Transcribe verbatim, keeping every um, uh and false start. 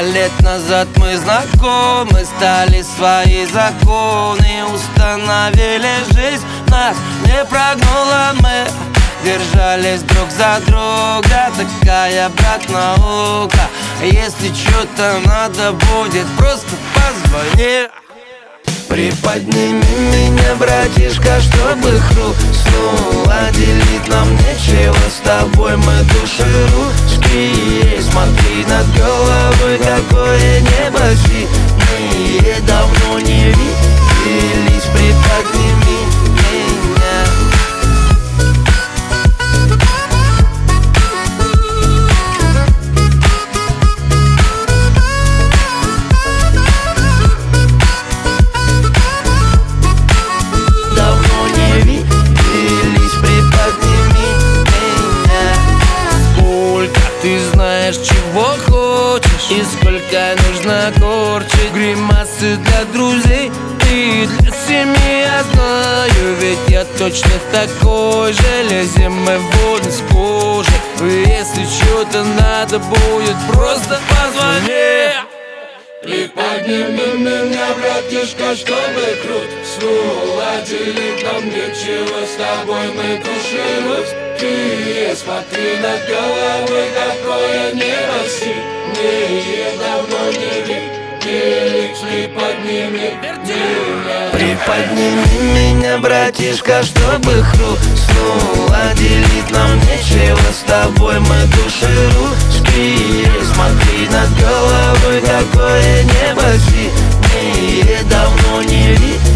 лет назад мы знакомы, стали свои законы, установили жизнь, нас не прогнула. Мы держались друг за друга, такая, брат, наука. Если что-то надо будет, просто позвони. Приподними меня, братишка, чтобы хрустнуло. Делить нам нечего, с тобой мы души русские. Смотри над головой, какое небо синее. Давно не виделись, приподними меня. Ты знаешь, чего хочешь и сколько нужно корчить гримасы для друзей и для семьи. Я знаю, ведь я точно такой же. Лезем мы в воду с кожи. Если что-то надо будет, просто позвони. Приподними меня, братишка, чтобы круто снуло. Делить нам нечего, с тобой мы души русские. Смотри над головой, какое небо синее. Давно не виделись, приподними меня. Приподними меня, братишка, чтобы хрустнуло. Делить нам нечего, с тобой мы души русские. Смотри над головой, какое небо синее. Давно не виделись.